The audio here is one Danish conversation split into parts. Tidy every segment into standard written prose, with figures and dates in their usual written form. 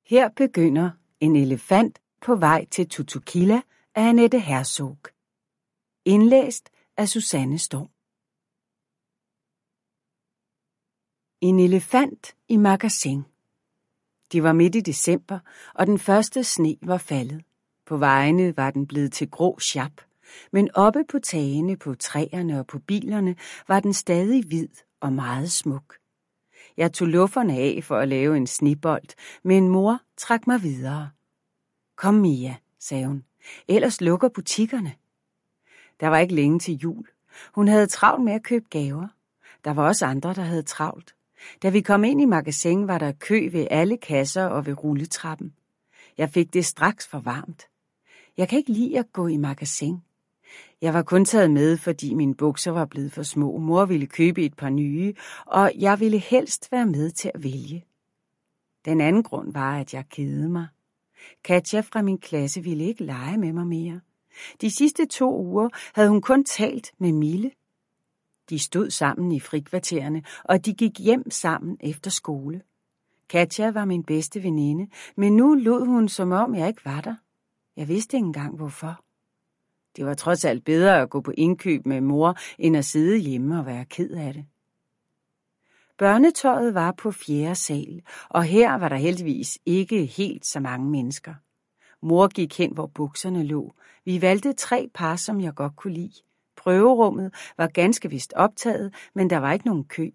Her begynder En elefant på vej til Tutukila af Annette Herzog. Indlæst af Susanne Storm. En elefant i Magasin. Det var midt i december, og den første sne var faldet. På vejene var den blevet til grå sjap, men oppe på tagene, på træerne og på bilerne var den stadig hvid og meget smuk. Jeg tog lufferne af for at lave en snebold, men mor trak mig videre. Kom, Mia, sagde hun, ellers lukker butikkerne. Der var ikke længe til jul. Hun havde travlt med at købe gaver. Der var også andre, der havde travlt. Da vi kom ind i Magasin, var der kø ved alle kasser og ved rulletrappen. Jeg fik det straks for varmt. Jeg kan ikke lide at gå i Magasin. Jeg var kun taget med, fordi mine bukser var blevet for små. Mor ville købe et par nye, og jeg ville helst være med til at vælge. Den anden grund var, at jeg kedede mig. Katja fra min klasse ville ikke lege med mig mere. De sidste 2 uger havde hun kun talt med Mille. De stod sammen i frikvartererne, og de gik hjem sammen efter skole. Katja var min bedste veninde, men nu lod hun, som om jeg ikke var der. Jeg vidste ikke engang hvorfor. Det var trods alt bedre at gå på indkøb med mor, end at sidde hjemme og være ked af det. Børnetøjet var på 4. sal, og her var der heldigvis ikke helt så mange mennesker. Mor gik hen, hvor bukserne lå. Vi valgte 3 par, som jeg godt kunne lide. Prøverummet var ganske vist optaget, men der var ikke nogen kø.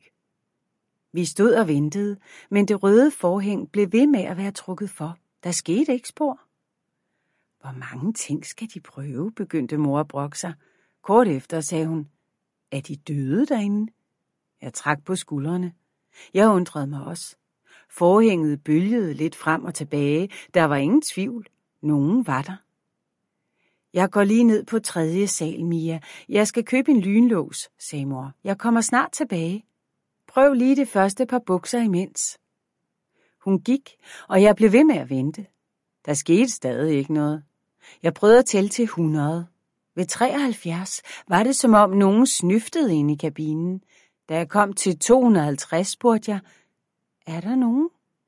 Vi stod og ventede, men det røde forhæng blev ved med at være trukket for. Der skete ikke spor. Hvor mange ting skal de prøve, begyndte mor at brokke sig. Kort efter sagde hun, er de døde derinde? Jeg trak på skuldrene. Jeg undrede mig også. Forhænget bølgede lidt frem og tilbage. Der var ingen tvivl. Nogen var der. Jeg går lige ned på 3. sal, Mia. Jeg skal købe en lynlås, sagde mor. Jeg kommer snart tilbage. Prøv lige det første par bukser imens. Hun gik, og jeg blev ved med at vente. Der skete stadig ikke noget. Jeg prøvede at tælle til 100. Ved 73 var det, som om nogen snøftede ind i kabinen. Da jeg kom til 250, spurgte jeg, er der nogen?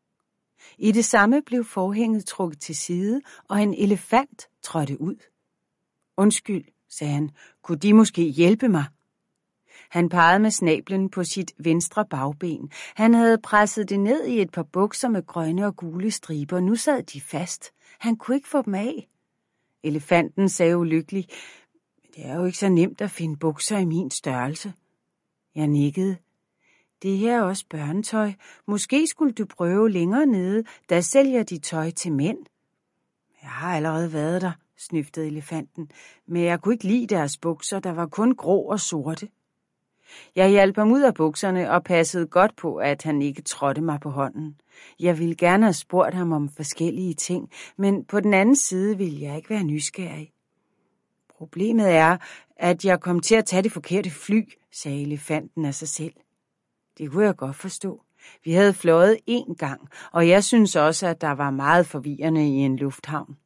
I det samme blev forhænget trukket til side, og en elefant trådte ud. Undskyld, sagde han, kunne de måske hjælpe mig? Han pegede med snablen på sit venstre bagben. Han havde presset det ned i et par bukser med grønne og gule striber. Nu sad de fast. Han kunne ikke få dem af. Elefanten sagde ulykkelig, det er jo ikke så nemt at finde bukser i min størrelse. Jeg nikkede. Det her er også børnetøj. Måske skulle du prøve længere nede, der sælger de tøj til mænd. Jeg har allerede været der, snyftede elefanten, men jeg kunne ikke lide deres bukser, der var kun grå og sorte. Jeg hjalp ham ud af bukserne og passede godt på, at han ikke trådte mig på hånden. Jeg ville gerne have spurgt ham om forskellige ting, men på den anden side ville jeg ikke være nysgerrig. Problemet er, at jeg kom til at tage det forkerte fly, sagde elefanten af sig selv. Det kunne jeg godt forstå. Vi havde fløjet 1 gang, og jeg synes også, at der var meget forvirrende i en lufthavn.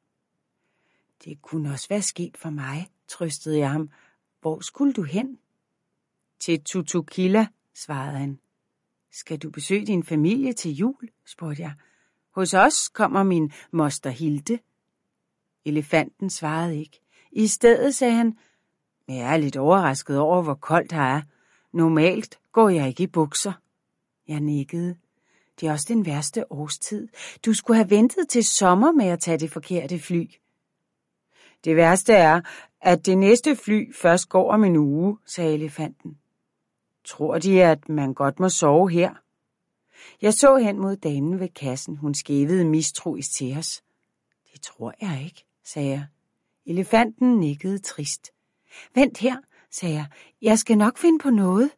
Det kunne også være sket for mig, trøstede jeg ham. Hvor skulle du hen? Til Tutukila, svarede han. Skal du besøge din familie til jul, spurgte jeg. Hos os kommer min moster Hilde. Elefanten svarede ikke. I stedet sagde han, jeg er lidt overrasket over, hvor koldt her er. Normalt går jeg ikke i bukser. Jeg nikkede. Det er også den værste årstid. Du skulle have ventet til sommer med at tage det forkerte fly. Det værste er, at det næste fly først går om en uge, sagde elefanten. Tror de, at man godt må sove her? Jeg så hen mod damen ved kassen. Hun skævede mistroisk til os. Det tror jeg ikke, sagde jeg. Elefanten nikkede trist. Vent her, sagde jeg. Jeg skal nok finde på noget.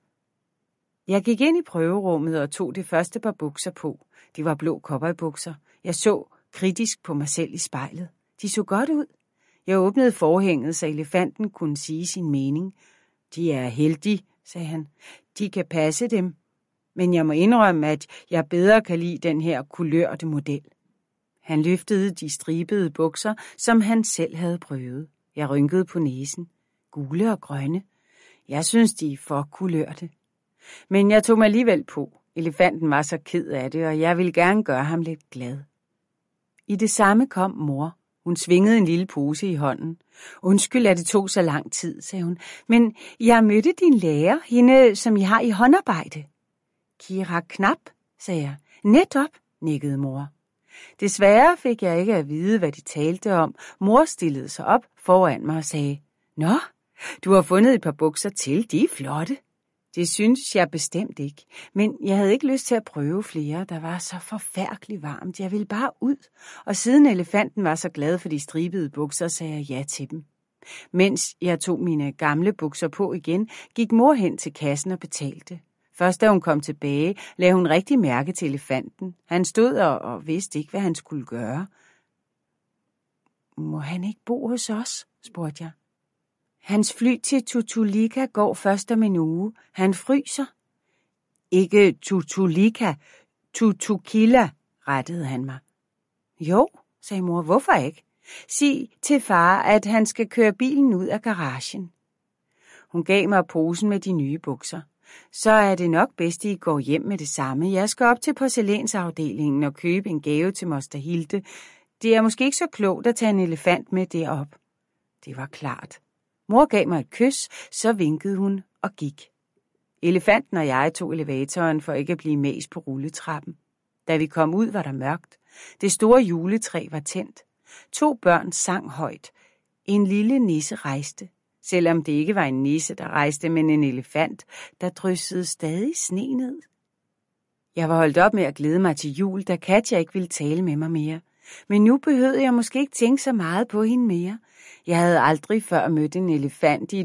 Jeg gik ind i prøverummet og tog det første par bukser på. De var blå cowboybukser. Jeg så kritisk på mig selv i spejlet. De så godt ud. Jeg åbnede forhænget, så elefanten kunne sige sin mening. De er heldige, sagde han. De kan passe dem. Men jeg må indrømme, at jeg bedre kan lide den her kulørte model. Han løftede de stribede bukser, som han selv havde prøvet. Jeg rynkede på næsen. Gule og grønne. Jeg synes, de er for kulørte. Men jeg tog mig alligevel på. Elefanten var så ked af det, og jeg ville gerne gøre ham lidt glad. I det samme kom mor. Hun svingede en lille pose i hånden. Undskyld, at det tog så lang tid, sagde hun, men jeg mødte din lærer, hende som I har i håndarbejde. Kira Knap, sagde jeg. Netop, nikkede mor. Desværre fik jeg ikke at vide, hvad de talte om. Mor stillede sig op foran mig og sagde, Nå, du har fundet et par bukser til, de er flotte. Det synes jeg bestemt ikke, men jeg havde ikke lyst til at prøve flere, der var så forfærdeligt varmt. Jeg ville bare ud, og siden elefanten var så glad for de stribede bukser, sagde jeg ja til dem. Mens jeg tog mine gamle bukser på igen, gik mor hen til kassen og betalte. Først da hun kom tilbage, lagde hun rigtig mærke til elefanten. Han stod og vidste ikke, hvad han skulle gøre. Må han ikke bo hos os? Spurgte jeg. Hans fly til Tutulika går først om en uge. Han fryser. Ikke Tutulika, Tutukila, rettede han mig. Jo, sagde mor, hvorfor ikke? Sig til far, at han skal køre bilen ud af garagen. Hun gav mig posen med de nye bukser. Så er det nok bedst, I går hjem med det samme. Jeg skal op til porcelænsafdelingen og købe en gave til moster Hilde. Det er måske ikke så klogt at tage en elefant med derop. Det var klart. Mor gav mig et kys, så vinkede hun og gik. Elefanten og jeg tog elevatoren for ikke at blive mast på rulletrappen. Da vi kom ud, var der mørkt. Det store juletræ var tændt. 2 børn sang højt. En lille nisse rejste. Selvom det ikke var en nisse, der rejste, men en elefant, der dryssede stadig sne ned. Jeg var holdt op med at glæde mig til jul, da Katja ikke ville tale med mig mere. Men nu behøvede jeg måske ikke tænke så meget på hende mere. Jeg havde aldrig før mødt en elefant i